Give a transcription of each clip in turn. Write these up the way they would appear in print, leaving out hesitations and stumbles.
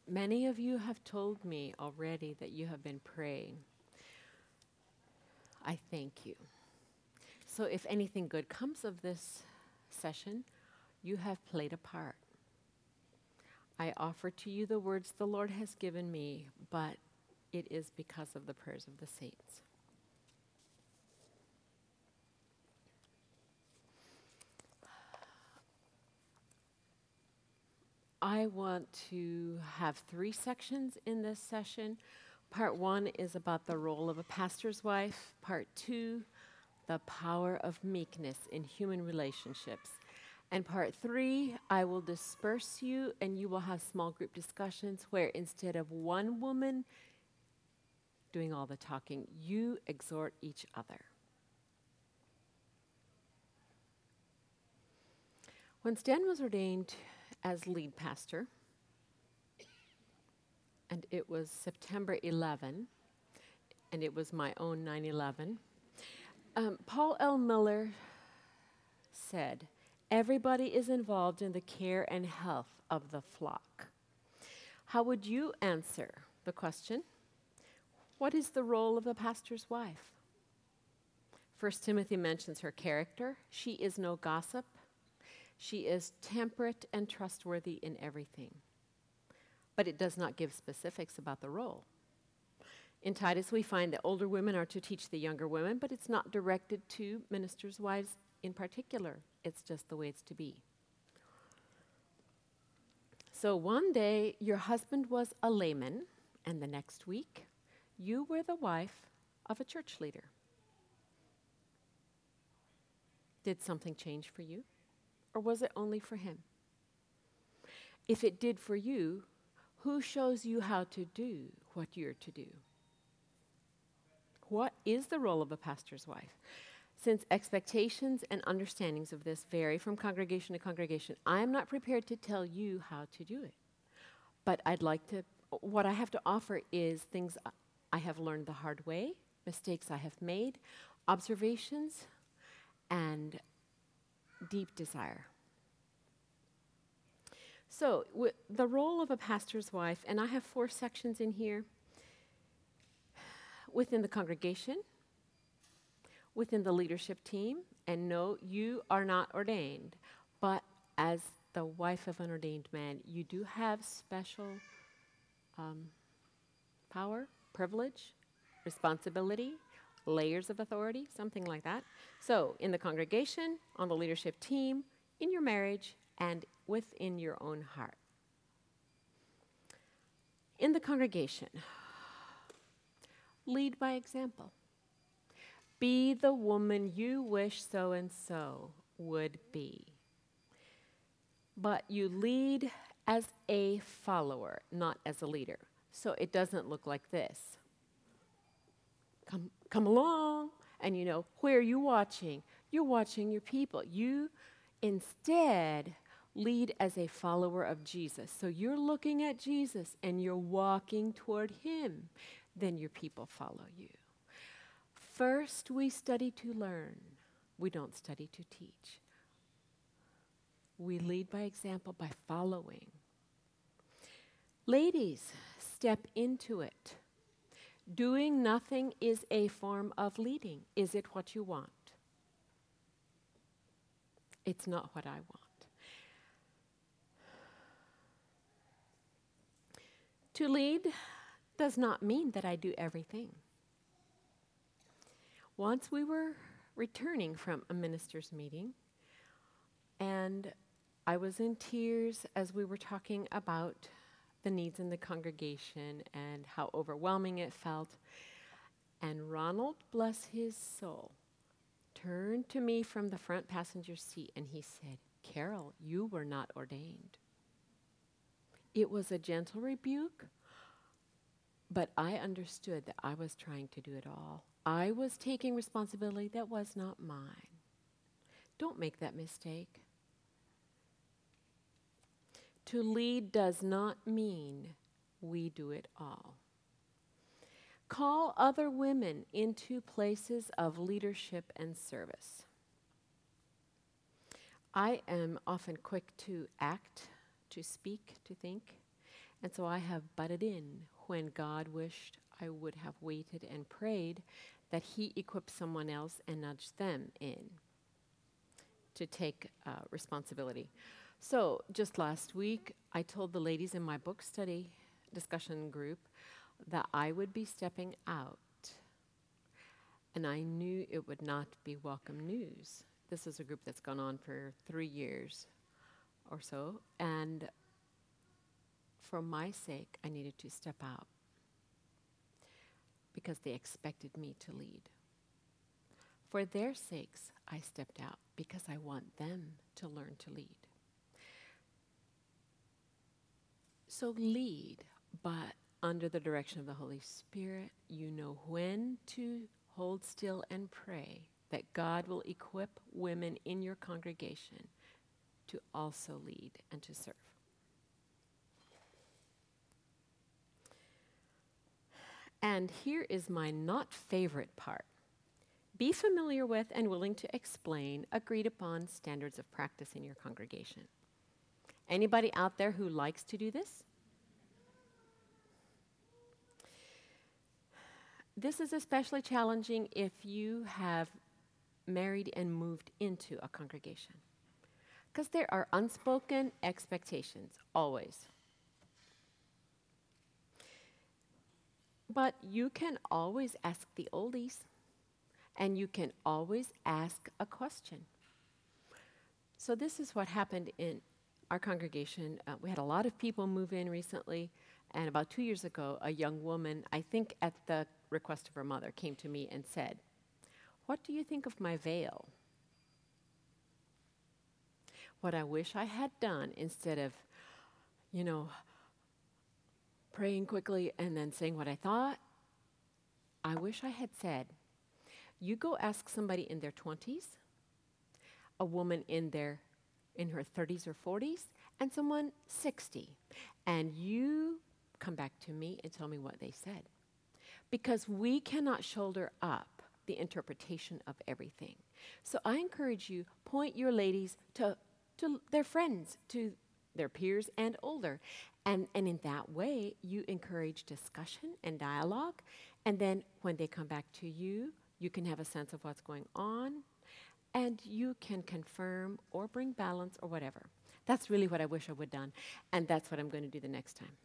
Many of you have told me already that you have been praying. I thank you. So, if anything good comes of this session, you have played a part. I offer to you the words the Lord has given me, but it is because of the prayers of the saints. I want to have 3 sections in this session. Part 1 is about the role of a pastor's wife. Part 2, the power of meekness in human relationships. And part 3, I will disperse you and you will have small group discussions where instead of one woman doing all the talking, you exhort each other. When Stan was ordained as lead pastor, and it was September 11, and it was my own 9/11, Paul L. Miller said, "Everybody is involved in the care and health of the flock." How would you answer the question? What is the role of a pastor's wife? 1 Timothy mentions her character. She is no gossip. She is temperate and trustworthy in everything. But it does not give specifics about the role. In Titus, we find that older women are to teach the younger women, but it's not directed to ministers' wives in particular. It's just the way it's to be. So one day, your husband was a layman, and the next week, you were the wife of a church leader. Did something change for you, or was it only for him? If it did for you, who shows you how to do what you're to do? What is the role of a pastor's wife? Since expectations and understandings of this vary from congregation to congregation, I'm not prepared to tell you how to do it. But what I have to offer is things I have learned the hard way, mistakes I have made, observations, and deep desire. So, the role of a pastor's wife, and I have 4 sections in here: within the congregation, within the leadership team, and no, you are not ordained, but as the wife of an ordained man, you do have special power, privilege, responsibility, layers of authority, something like that. So, in the congregation, on the leadership team, in your marriage, and within your own heart. In the congregation, lead by example. Be the woman you wish so and so would be. But you lead as a follower, not as a leader. So it doesn't look like this. Come along. And where are you watching? You're watching your people. You instead lead as a follower of Jesus. So you're looking at Jesus and you're walking toward him. Then your people follow you. First, we study to learn. We don't study to teach. We lead by example, by following. Ladies, step into it. Doing nothing is a form of leading. Is it what you want? It's not what I want. To lead does not mean that I do everything. Once we were returning from a minister's meeting, and I was in tears as we were talking about the needs in the congregation and how overwhelming it felt. And Ronald, bless his soul, turned to me from the front passenger seat and he said, "Carol, you were not ordained." It was a gentle rebuke, but I understood that I was trying to do it all. I was taking responsibility that was not mine. Don't make that mistake. To lead does not mean we do it all. Call other women into places of leadership and service. I am often quick to act, to speak, to think, And so I have butted in when God wished I would have waited and prayed that He equip someone else and nudge them in to take responsibility. So just last week, I told the ladies in my book study discussion group that I would be stepping out. And I knew it would not be welcome news. This is a group that's gone on for 3 years or so. And for my sake, I needed to step out because they expected me to lead. For their sakes, I stepped out because I want them to learn to lead. So lead, but under the direction of the Holy Spirit. You know when to hold still and pray that God will equip women in your congregation to also lead and to serve. And here is my not favorite part. Be familiar with and willing to explain agreed upon standards of practice in your congregation. Anybody out there who likes to do this? This is especially challenging if you have married and moved into a congregation, because there are unspoken expectations, always. But you can always ask the oldies, and you can always ask a question. So this is what happened in our congregation. We had a lot of people move in recently, and about 2 years ago, a young woman, I think at the request of her mother, came to me and said, "What do you think of my veil?" What I wish I had done, instead of, praying quickly and then saying what I thought, I wish I had said, "You go ask somebody in their 20s, a woman in her 30s or 40s, and someone 60, and you come back to me and tell me what they said." Because we cannot shoulder up the interpretation of everything. So I encourage you, point your ladies to their friends, to their peers and older. And in that way, you encourage discussion and dialogue. And then when they come back to you, you can have a sense of what's going on, and you can confirm or bring balance or whatever. That's really what I wish I would have done, and that's what I'm going to do the next time.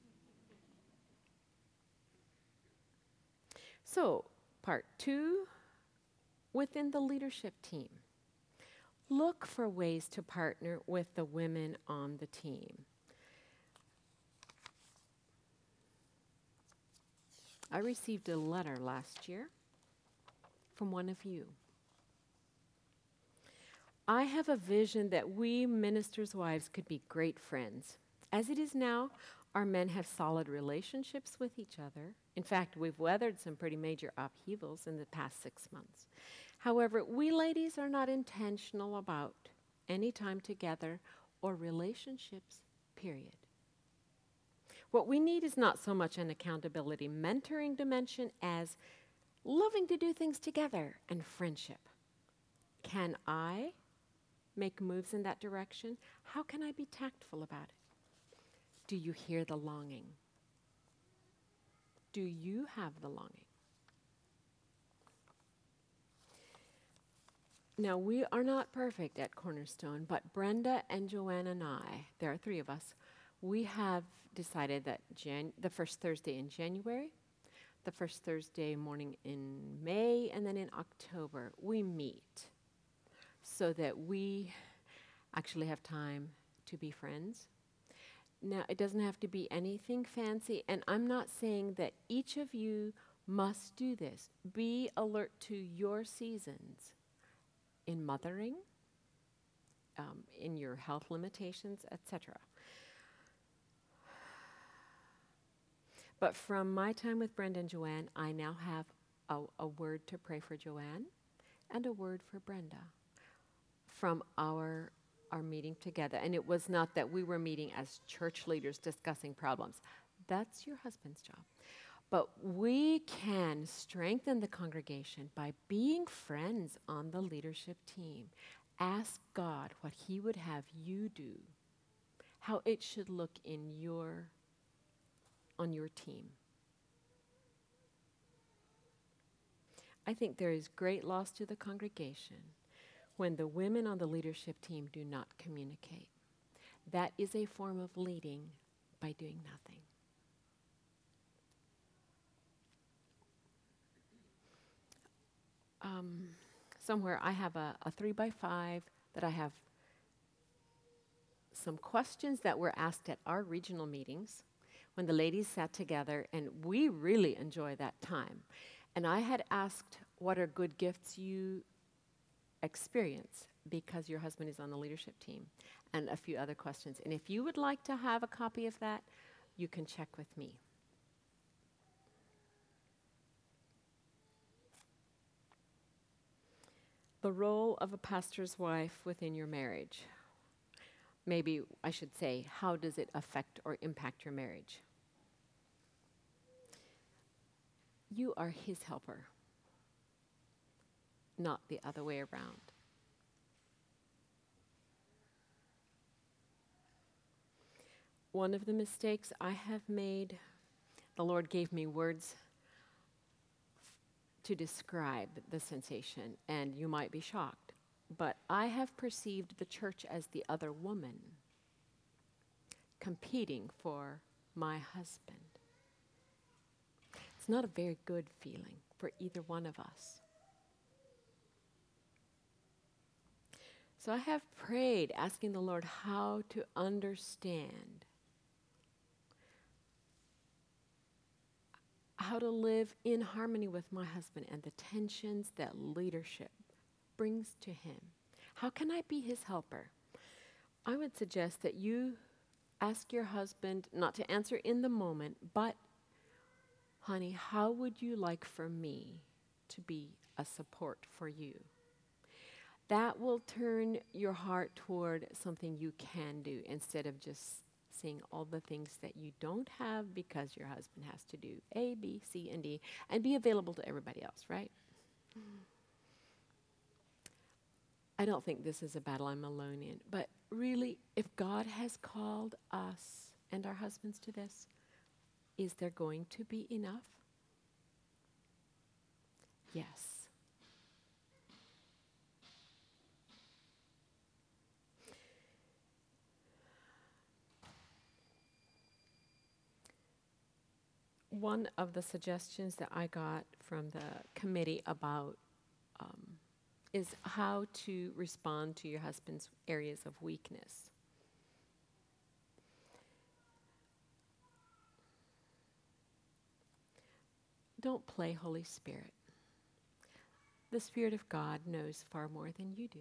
So, part 2, within the leadership team. Look for ways to partner with the women on the team. I received a letter last year from one of you. I have a vision that we ministers' wives could be great friends. As it is now, our men have solid relationships with each other. In fact, we've weathered some pretty major upheavals in the past 6 months. However, we ladies are not intentional about any time together or relationships, period. What we need is not so much an accountability mentoring dimension as loving to do things together and friendship. Can I make moves in that direction? How can I be tactful about it? Do you hear the longing? Do you have the longing? Now, we are not perfect at Cornerstone, but Brenda and Joanne and I, there are 3 of us, we have decided that the first Thursday in January, the first Thursday morning in May, and then in October, we meet so that we actually have time to be friends. Now, it doesn't have to be anything fancy, and I'm not saying that each of you must do this. Be alert to your seasons in mothering, in your health limitations, etc. But from my time with Brenda and Joanne, I now have a word to pray for Joanne and a word for Brenda from our meeting together. And it was not that we were meeting as church leaders discussing problems. That's your husband's job. But we can strengthen the congregation by being friends on the leadership team. Ask God what He would have you do, how it should look in your on your team. I think there is great loss to the congregation when the women on the leadership team do not communicate. That is a form of leading by doing nothing. Somewhere I have a 3x5 that I have some questions that were asked at our regional meetings when the ladies sat together, and we really enjoy that time. And I had asked, what are good gifts you experience because your husband is on the leadership team, and a few other questions. And if you would like to have a copy of that, you can check with me. The role of a pastor's wife within your marriage. Maybe I should say, how does it affect or impact your marriage? You are his helper, not the other way around. One of the mistakes I have made, the Lord gave me words to describe the sensation, and you might be shocked, but I have perceived the church as the other woman competing for my husband. It's not a very good feeling for either one of us. So I have prayed, asking the Lord how to understand, how to live in harmony with my husband and the tensions that leadership brings to him. How can I be his helper? I would suggest that you ask your husband not to answer in the moment, but, honey, how would you like for me to be a support for you? That will turn your heart toward something you can do instead of just seeing all the things that you don't have because your husband has to do A, B, C, and D, and be available to everybody else, right? I don't think this is a battle I'm alone in, but really, if God has called us and our husbands to this, is there going to be enough? Yes. One of the suggestions that I got from the committee about is how to respond to your husband's areas of weakness. Don't play Holy Spirit. The Spirit of God knows far more than you do.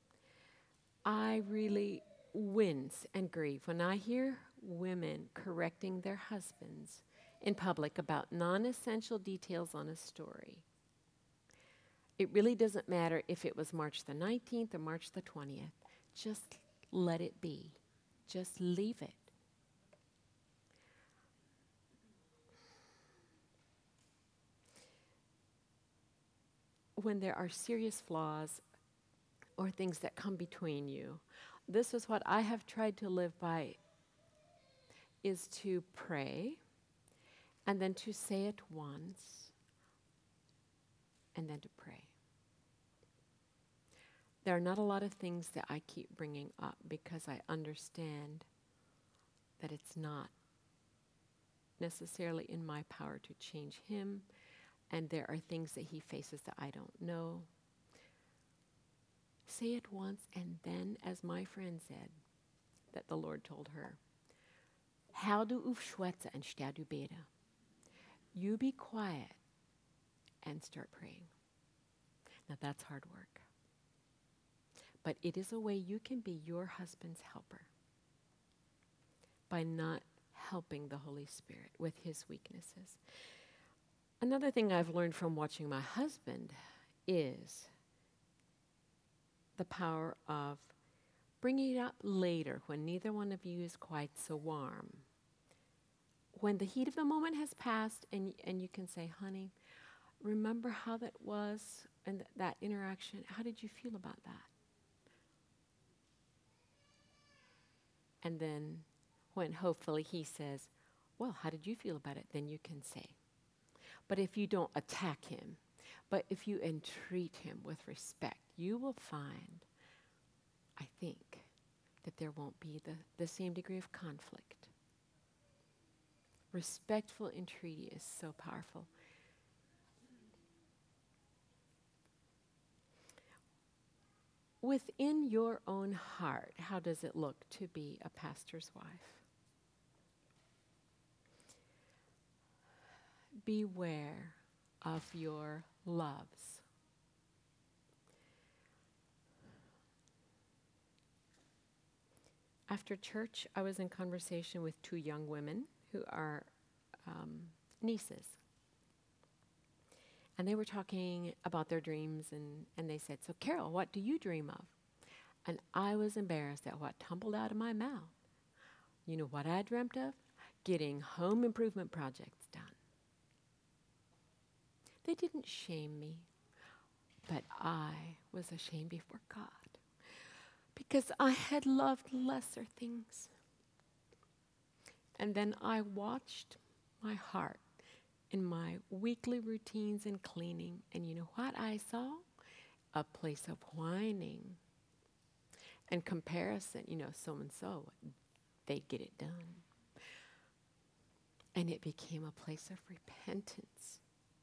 I really wince and grieve when I hear women correcting their husbands in public about non-essential details on a story. It really doesn't matter if it was March the 19th or March the 20th. Just let it be. Just leave it. When there are serious flaws or things that come between you, this is what I have tried to live by, is to pray and then to say it once and then to pray. There are not a lot of things that I keep bringing up because I understand that it's not necessarily in my power to change him, and there are things that he faces that I don't know. Say it once, and then, as my friend said, that the Lord told her, "Hou du auf schwätzen anstatt du beten." You be quiet and start praying. Now that's hard work. But it is a way you can be your husband's helper by not helping the Holy Spirit with his weaknesses. Another thing I've learned from watching my husband is the power of bringing it up later when neither one of you is quite so warm. When the heat of the moment has passed and you can say, "Honey, remember how that was and that interaction? How did you feel about that?" And then when hopefully he says, well, how did you feel about it? Then you can say. But if you don't attack him, but if you entreat him with respect, you will find, I think, that there won't be the same degree of conflict. Respectful entreaty is so powerful. Within your own heart, how does it look to be a pastor's wife? Beware of your loves. After church, I was in conversation with two young women who are nieces. And they were talking about their dreams, and they said, so Carol, what do you dream of? And I was embarrassed at what tumbled out of my mouth. You know what I dreamt of? Getting home improvement projects done. They didn't shame me, but I was ashamed before God because I had loved lesser things. And then I watched my heart in my weekly routines and cleaning, and you know what I saw? A place of whining and comparison. You know, so-and-so, they get it done. And it became a place of repentance.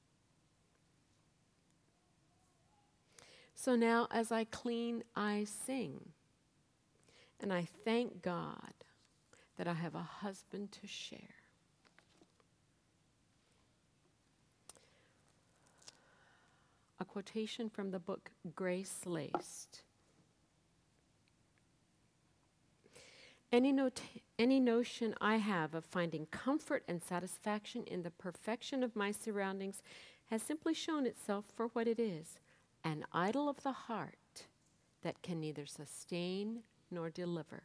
So now as I clean, I sing. And I thank God that I have a husband to share. A quotation from the book Grace Laced. Any notion I have of finding comfort and satisfaction in the perfection of my surroundings has simply shown itself for what it is, an idol of the heart that can neither sustain nor deliver.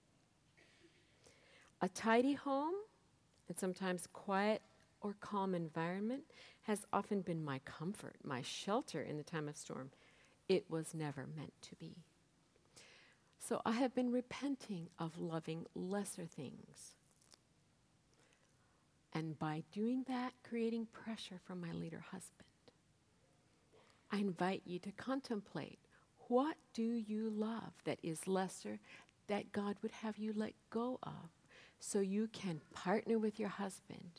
A tidy home, and sometimes quiet or calm environment, has often been my comfort, my shelter in the time of storm. It was never meant to be. So I have been repenting of loving lesser things. And by doing that, creating pressure from my leader husband. I invite you to contemplate, what do you love that is lesser that God would have you let go of so you can partner with your husband,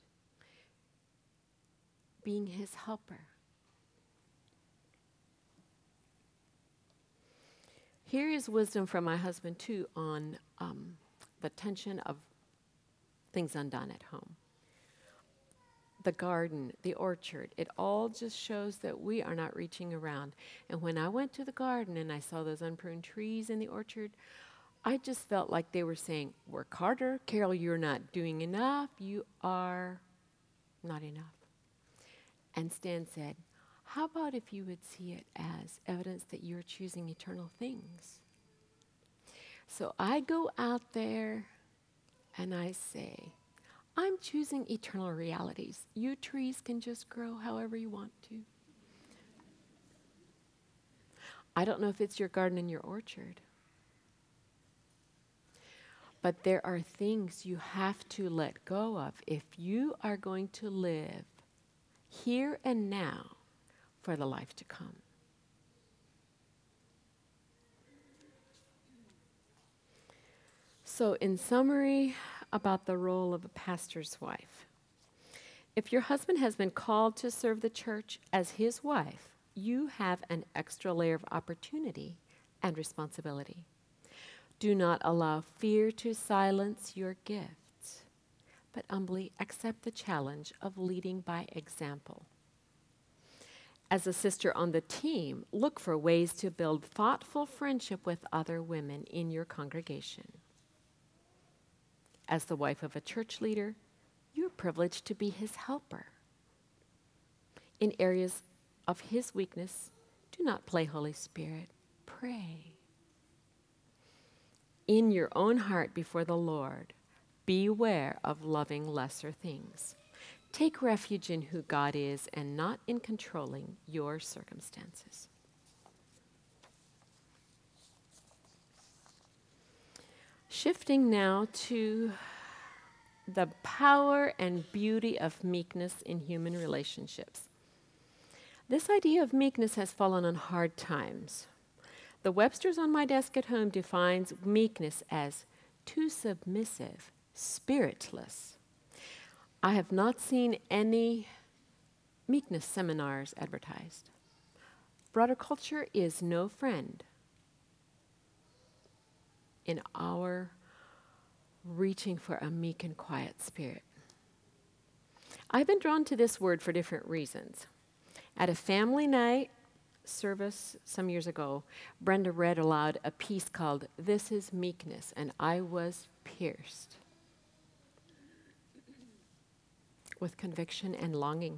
being his helper. Here is wisdom from my husband, too, on the tension of things undone at home. The garden, the orchard, it all just shows that we are not reaching around. And when I went to the garden and I saw those unpruned trees in the orchard, I just felt like they were saying, work harder. Carol, you're not doing enough. You are not enough. And Stan said, how about if you would see it as evidence that you're choosing eternal things? So I go out there and I say, I'm choosing eternal realities. You trees can just grow however you want to. I don't know if it's your garden and your orchard, but there are things you have to let go of if you are going to live here and now for the life to come. So in summary about the role of a pastor's wife, if your husband has been called to serve the church as his wife, you have an extra layer of opportunity and responsibility. Do not allow fear to silence your gifts, but humbly accept the challenge of leading by example. As a sister on the team, look for ways to build thoughtful friendship with other women in your congregation. As the wife of a church leader, you're privileged to be his helper. In areas of his weakness, do not play Holy Spirit. Pray. In your own heart before the Lord, beware of loving lesser things. Take refuge in who God is and not in controlling your circumstances. Shifting now to the power and beauty of meekness in human relationships. This idea of meekness has fallen on hard times. The Webster's on my desk at home defines meekness as too submissive, spiritless. I have not seen any meekness seminars advertised. Broader culture is no friend in our reaching for a meek and quiet spirit. I've been drawn to this word for different reasons. At a family night service some years ago, Brenda read aloud a piece called "This is Meekness," and I was pierced with conviction and longing.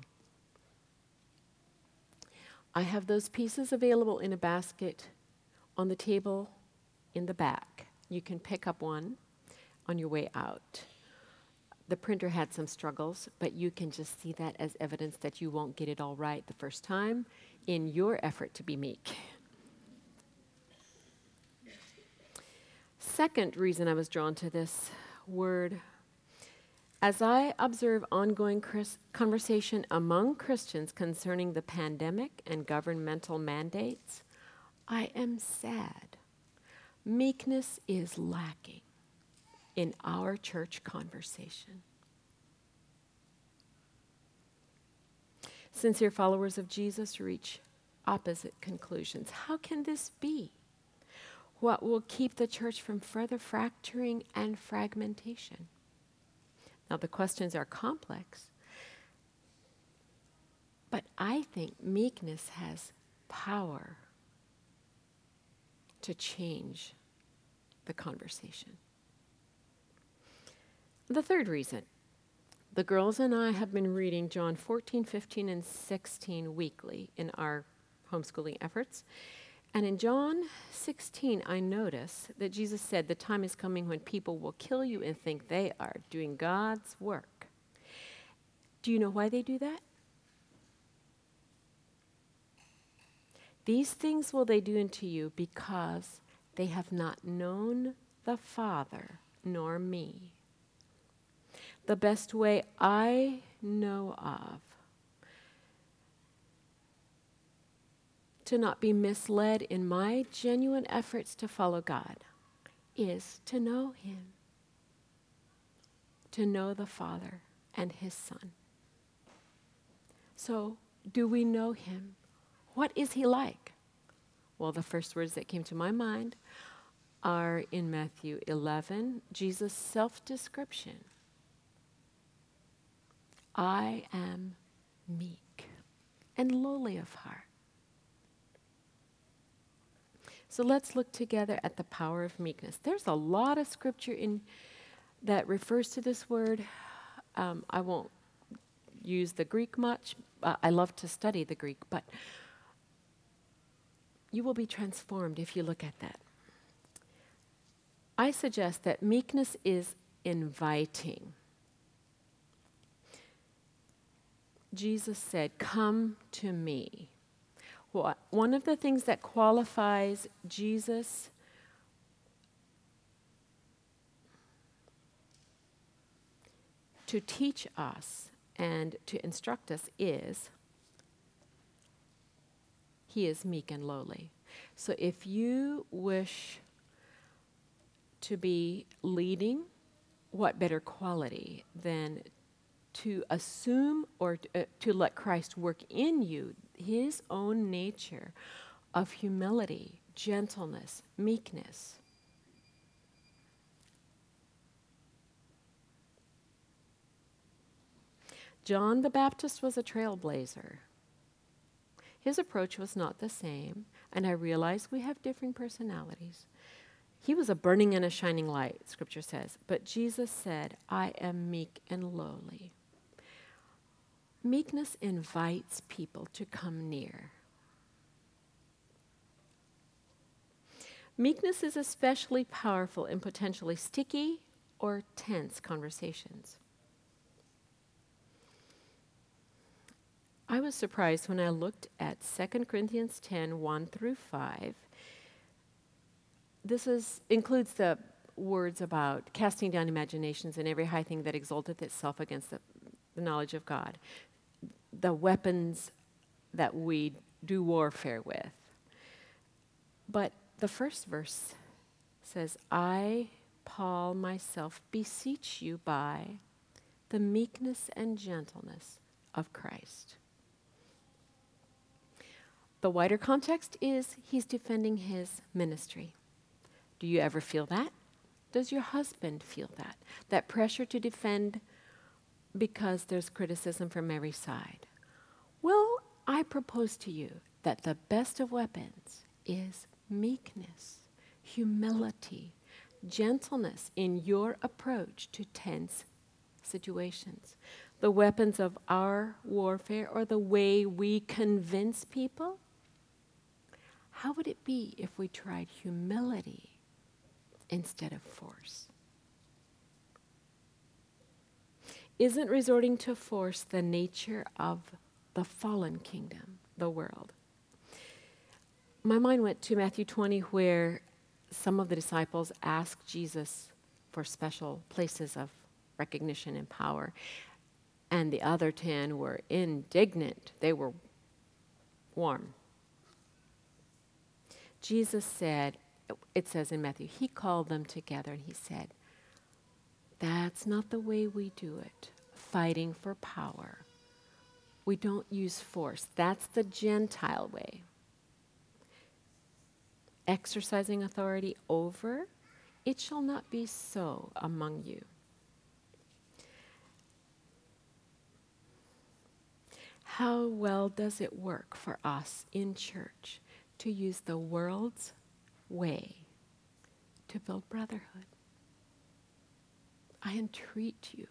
I have those pieces available in a basket on the table in the back. You can pick up one on your way out. The printer had some struggles, but you can just see that as evidence that you won't get it all right the first time in your effort to be meek. Second reason I was drawn to this word, as I observe ongoing conversation among Christians concerning the pandemic and governmental mandates, I am sad. Meekness is lacking in our church conversation. Sincere followers of Jesus reach opposite conclusions. How can this be? What will keep the church from further fracturing and fragmentation? Now, the questions are complex, but I think meekness has power to change the conversation. The third reason, the girls and I have been reading John 14, 15, and 16 weekly in our homeschooling efforts. And in John 16, I notice that Jesus said, the time is coming when people will kill you and think they are doing God's work. Do you know why they do that? These things will they do unto you because they have not known the Father nor me. The best way I know of to not be misled in my genuine efforts to follow God is to know Him, to know the Father and His Son. So, do we know Him? What is He like? Well, the first words that came to my mind are in Matthew 11, Jesus' self-description. I am meek and lowly of heart. So let's look together at the power of meekness. There's a lot of scripture that refers to this word. I won't use the Greek much. I love to study the Greek, but you will be transformed if you look at that. I suggest that meekness is inviting. Jesus said, "Come to me." One of the things that qualifies Jesus to teach us and to instruct us is He is meek and lowly. So if you wish to be leading, what better quality than to assume or to let Christ work in you His own nature of humility, gentleness, meekness. John the Baptist was a trailblazer. His approach was not the same, and I realize we have differing personalities. He was a burning and a shining light, Scripture says, but Jesus said, "I am meek and lowly." Meekness invites people to come near. Meekness is especially powerful in potentially sticky or tense conversations. I was surprised when I looked at 2 Corinthians 10, 1 through 5. This includes the words about casting down imaginations and every high thing that exalteth itself against the knowledge of God, the weapons that we do warfare with. But the first verse says, I, Paul, myself, beseech you by the meekness and gentleness of Christ. The wider context is he's defending his ministry. Do you ever feel that? Does your husband feel that? That pressure to defend because there's criticism from every side? Well, I propose to you that the best of weapons is meekness, humility, gentleness in your approach to tense situations. The weapons of our warfare, or the way we convince people. How would it be if we tried humility instead of force? Isn't resorting to force the nature of the fallen kingdom, the world? My mind went to Matthew 20, where some of the disciples asked Jesus for special places of recognition and power, and the other 10 were indignant. They were warm. Jesus said, it says in Matthew, he called them together and he said, that's not the way we do it, fighting for power. We don't use force. That's the Gentile way. Exercising authority over, it shall not be so among you. How well does it work for us in church to use the world's way to build brotherhood? I entreat you.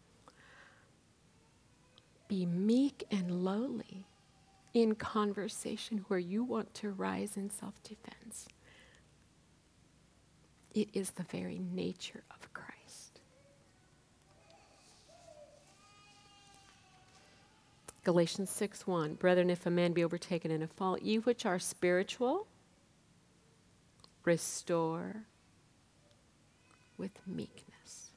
Be meek and lowly in conversation where you want to rise in self-defense. It is the very nature of Christ. Galatians 6:1, brethren, if a man be overtaken in a fault, ye which are spiritual, restore with meekness.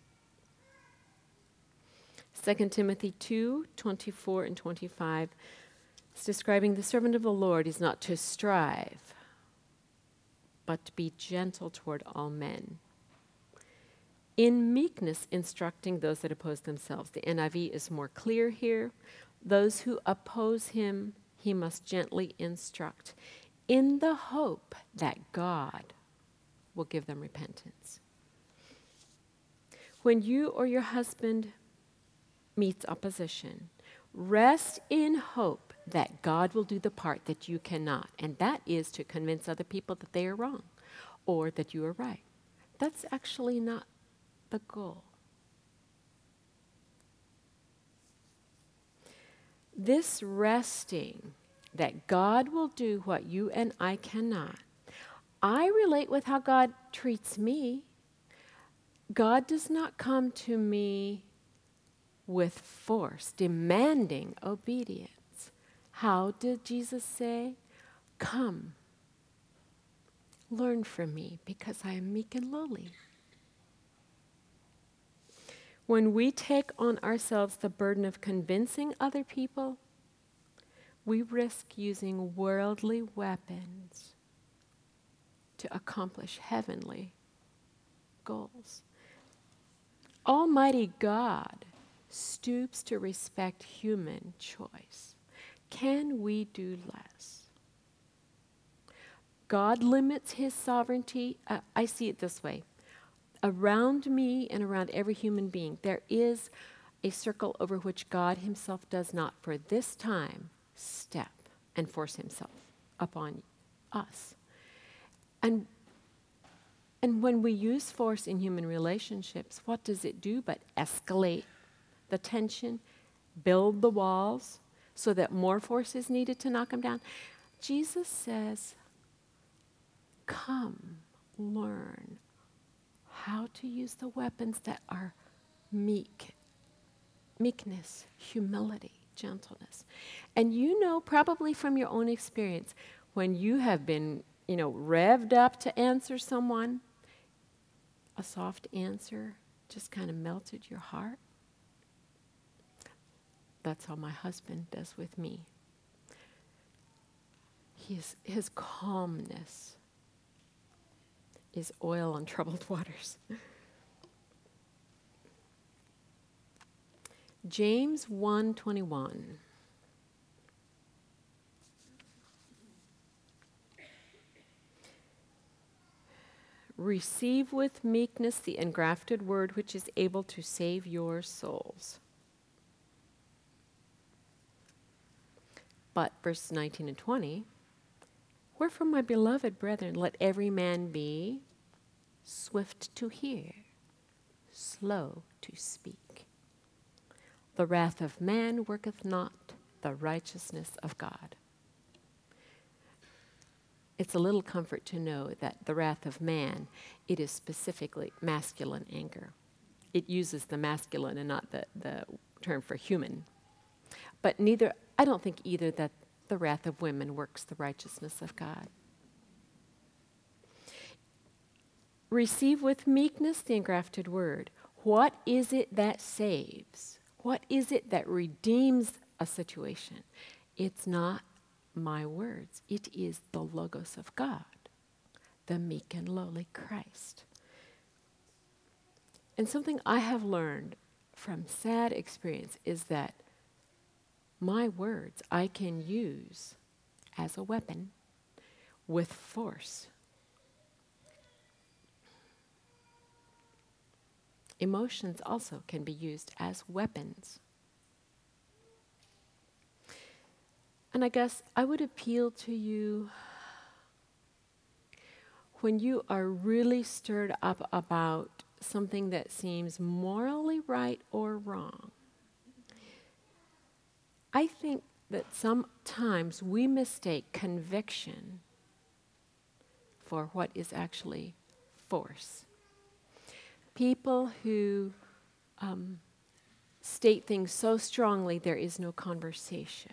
2 Timothy 2:24 and 25 is describing the servant of the Lord is not to strive, but to be gentle toward all men. In meekness instructing those that oppose themselves. The NIV is more clear here. Those who oppose him, he must gently instruct, in the hope that God will give them repentance. When you or your husband meets opposition, rest in hope that God will do the part that you cannot, and that is to convince other people that they are wrong or that you are right. That's actually not the goal. This resting that God will do what you and I cannot, I relate with how God treats me. God does not come to me with force, demanding obedience. How did Jesus say? Come, learn from me, because I am meek and lowly. When we take on ourselves the burden of convincing other people, we risk using worldly weapons to accomplish heavenly goals. Almighty God stoops to respect human choice. Can we do less? God limits his sovereignty. I see it this way. Around me and around every human being, there is a circle over which God himself does not, for this time, step and force himself upon us. And when we use force in human relationships, what does it do but escalate the tension, build the walls so that more force is needed to knock them down? Jesus says, come, learn how to use the weapons that are meekness, humility, gentleness. And you know probably from your own experience, when you have been, revved up to answer someone, a soft answer just kind of melted your heart? That's how my husband does with me. His calmness is oil on troubled waters. James 1:21. Receive with meekness the engrafted word which is able to save your souls. But verses 19 and 20, wherefore, my beloved brethren, let every man be swift to hear, slow to speak. The wrath of man worketh not the righteousness of God. It's a little comfort to know that the wrath of man, it is specifically masculine anger. It uses the masculine and not the term for human. But I don't think either that the wrath of women works the righteousness of God. Receive with meekness the engrafted word. What is it that saves? What is it that redeems a situation? It's not my words. It is the Logos of God, the meek and lowly Christ. And something I have learned from sad experience is that my words I can use as a weapon with force. Emotions also can be used as weapons. And I guess I would appeal to you when you are really stirred up about something that seems morally right or wrong. I think that sometimes we mistake conviction for what is actually force. People who state things so strongly there is no conversation.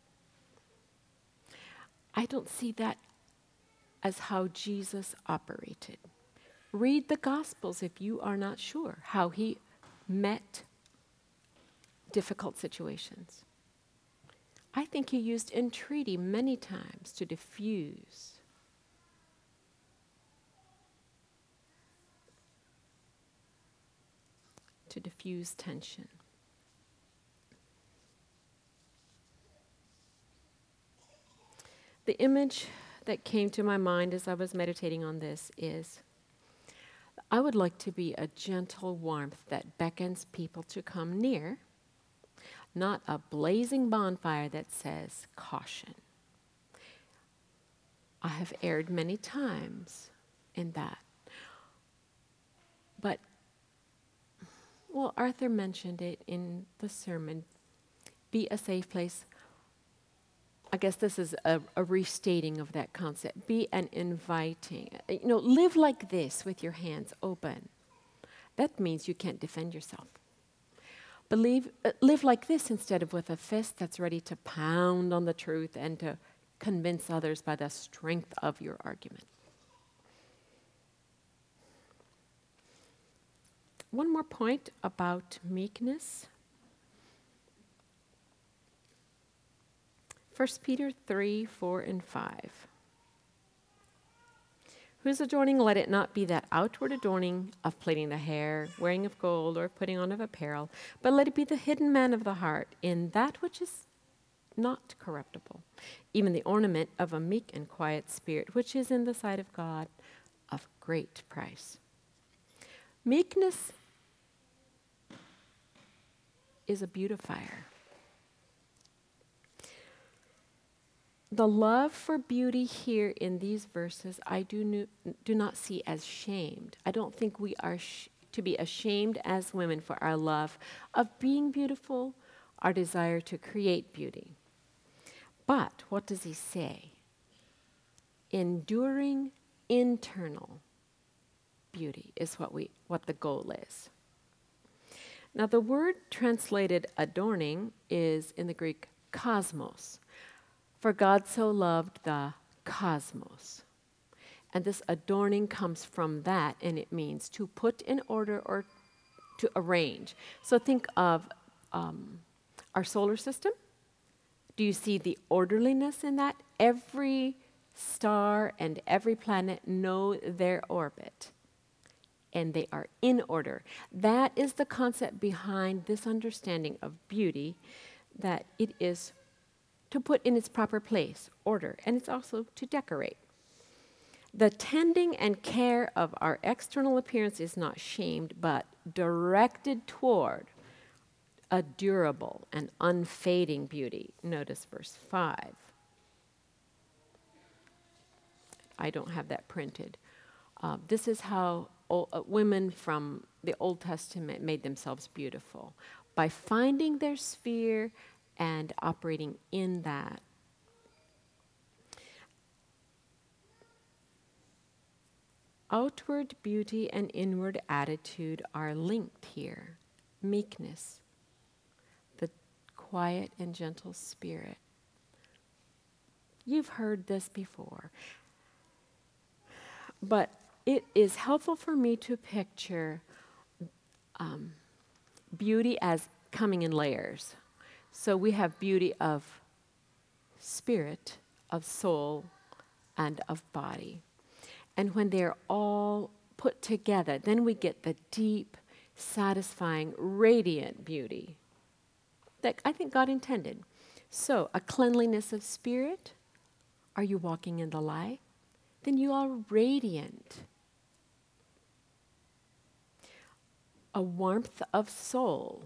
I don't see that as how Jesus operated. Read the Gospels if you are not sure how he met difficult situations. I think he used entreaty many times to diffuse. Tension. The image that came to my mind as I was meditating on this is, I would like to be a gentle warmth that beckons people to come near, not a blazing bonfire that says caution. I have erred many times in that. But, well, Arthur mentioned it in the sermon, be a safe place. I guess this is a restating of that concept. Be an inviting. Live like this with your hands open. That means you can't defend yourself. But live like this instead of with a fist that's ready to pound on the truth and to convince others by the strength of your argument. One more point about meekness. 1 Peter 3, 4, and 5. Whose adorning, let it not be that outward adorning of plaiting the hair, wearing of gold, or putting on of apparel, but let it be the hidden man of the heart, in that which is not corruptible, even the ornament of a meek and quiet spirit, which is in the sight of God of great price. Meekness is a beautifier. The love for beauty here in these verses, I do not see as shamed. I don't think we are to be ashamed as women for our love of being beautiful, our desire to create beauty. But what does he say? Enduring internal beauty is what the goal is. Now, the word translated adorning is in the Greek cosmos. For God so loved the cosmos. And this adorning comes from that, and it means to put in order or to arrange. So think of our solar system. Do you see the orderliness in that? Every star and every planet know their orbit, and they are in order. That is the concept behind this understanding of beauty, that it is to put in its proper place, order, and it's also to decorate. The tending and care of our external appearance is not shamed, but directed toward a durable and unfading beauty. Notice verse 5. I don't have that printed. This is how women from the Old Testament made themselves beautiful, by finding their sphere and operating in that. Outward beauty and inward attitude are linked here. Meekness, the quiet and gentle spirit. You've heard this before, but it is helpful for me to picture beauty as coming in layers. So we have beauty of spirit, of soul, and of body. And when they're all put together, then we get the deep, satisfying, radiant beauty that I think God intended. So, a cleanliness of spirit. Are you walking in the light? Then you are radiant. A warmth of soul.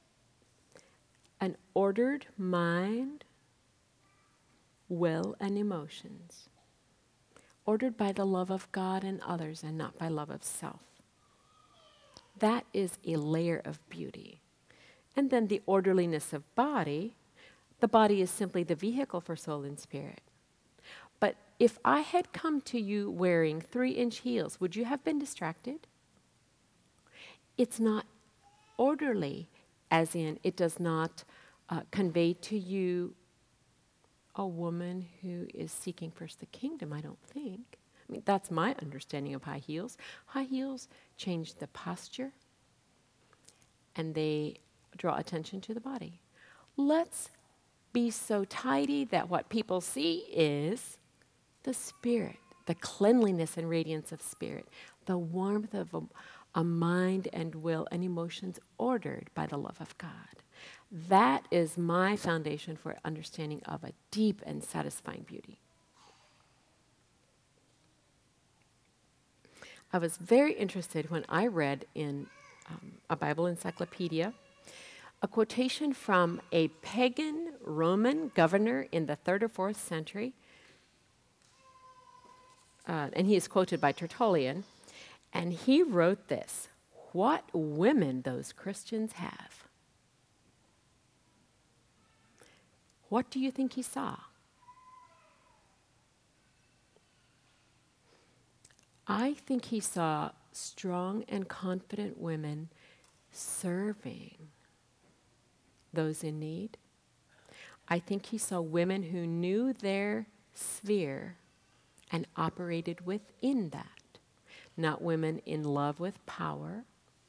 An ordered mind, will, and emotions. Ordered by the love of God and others and not by love of self. That is a layer of beauty. And then the orderliness of body. The body is simply the vehicle for soul and spirit. But if I had come to you wearing 3-inch heels, would you have been distracted? It's not orderly, as in it does not convey to you a woman who is seeking first the kingdom, I don't think. I mean, that's my understanding of high heels. High heels change the posture, and they draw attention to the body. Let's be so tidy that what people see is the spirit, the cleanliness and radiance of spirit, the warmth of a mind and will and emotions ordered by the love of God. That is my foundation for understanding of a deep and satisfying beauty. I was very interested when I read in a Bible encyclopedia a quotation from a pagan Roman governor in the 3rd or 4th century, and he is quoted by Tertullian, and he wrote this: "What women those Christians have." What do you think he saw? I think he saw strong and confident women serving those in need. I think he saw women who knew their sphere and operated within that, not women in love with power.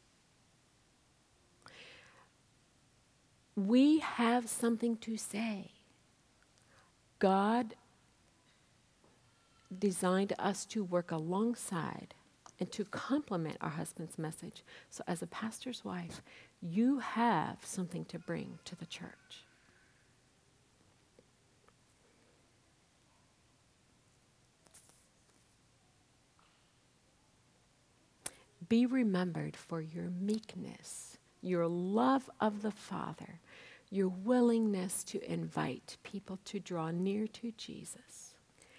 We have something to say. God designed us to work alongside and to complement our husband's message. So as a pastor's wife, you have something to bring to the church. Be remembered for your meekness, your love of the Father, your willingness to invite people to draw near to Jesus.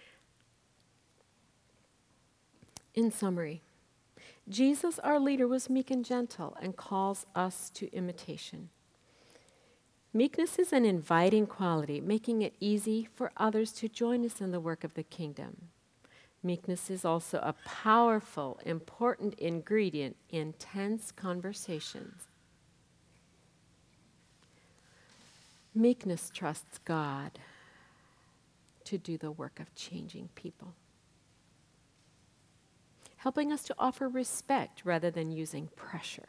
In summary, Jesus, our leader, was meek and gentle and calls us to imitation. Meekness is an inviting quality, making it easy for others to join us in the work of the kingdom. Meekness is also a powerful, important ingredient in tense conversations. Meekness trusts God to do the work of changing people. helping us to offer respect rather than using pressure.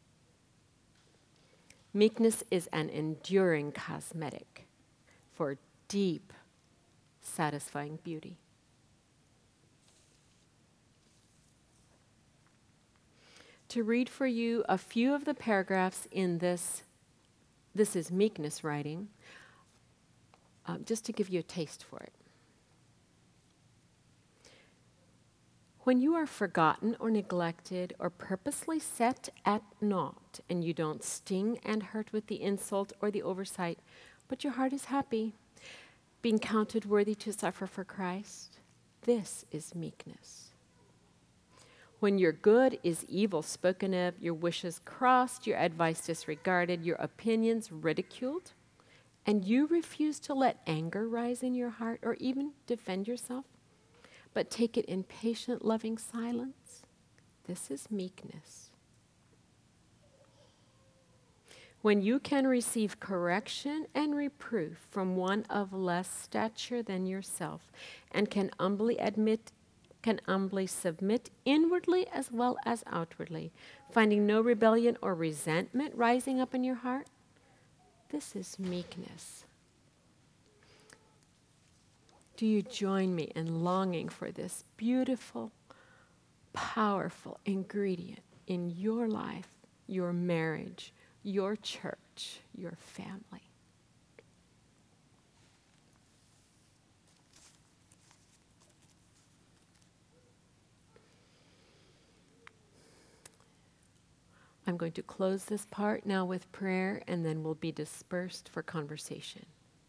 Meekness is an enduring cosmetic for deep, satisfying beauty. To read for you a few of the paragraphs in this is meekness writing, just to give you a taste for it. When you are forgotten or neglected or purposely set at naught, and you don't sting and hurt with the insult or the oversight, but your heart is happy, being counted worthy to suffer for Christ, this is meekness. When your good is evil spoken of, your wishes crossed, your advice disregarded, your opinions ridiculed, and you refuse to let anger rise in your heart or even defend yourself, but take it in patient, loving silence, this is meekness. When you can receive correction and reproof from one of less stature than yourself, and can humbly submit inwardly as well as outwardly, finding no rebellion or resentment rising up in your heart, this is meekness. Do you join me in longing for this beautiful, powerful ingredient in your life, your marriage, your church, your family? I'm going to close this part now with prayer, and then we'll be dispersed for conversation.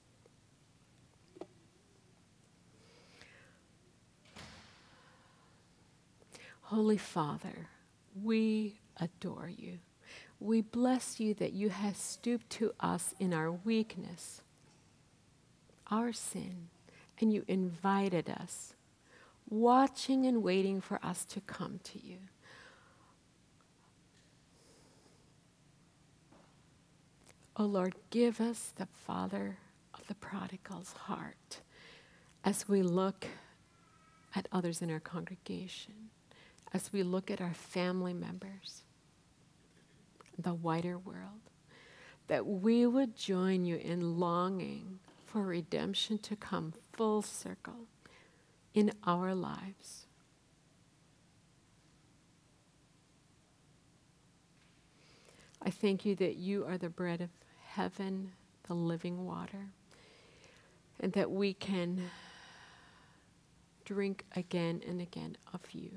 Holy Father, we adore you. We bless you that you have stooped to us in our weakness, our sin, and you invited us, watching and waiting for us to come to you. Oh Lord, give us the Father of the prodigal's heart as we look at others in our congregation, as we look at our family members, the wider world, that we would join you in longing for redemption to come full circle in our lives. I thank you that you are the bread of heaven, the living water, and that we can drink again and again of you.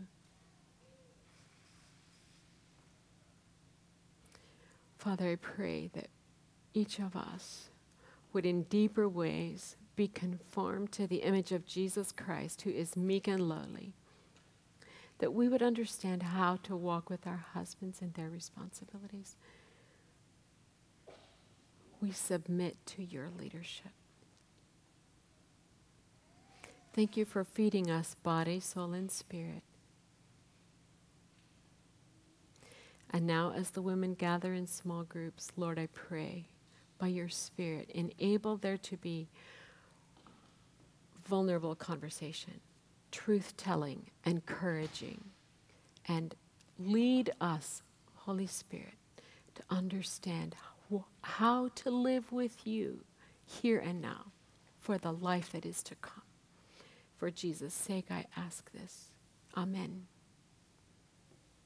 Father, I pray that each of us would in deeper ways be conformed to the image of Jesus Christ, who is meek and lowly, that we would understand how to walk with our husbands and their responsibilities. We submit to your leadership. Thank you for feeding us body, soul, and spirit. And now as the women gather in small groups, Lord, I pray, by your Spirit, enable there to be vulnerable conversation, truth-telling, encouraging, and lead us, Holy Spirit, to understand how to live with you here and now for the life that is to come. For Jesus' sake, I ask this. Amen.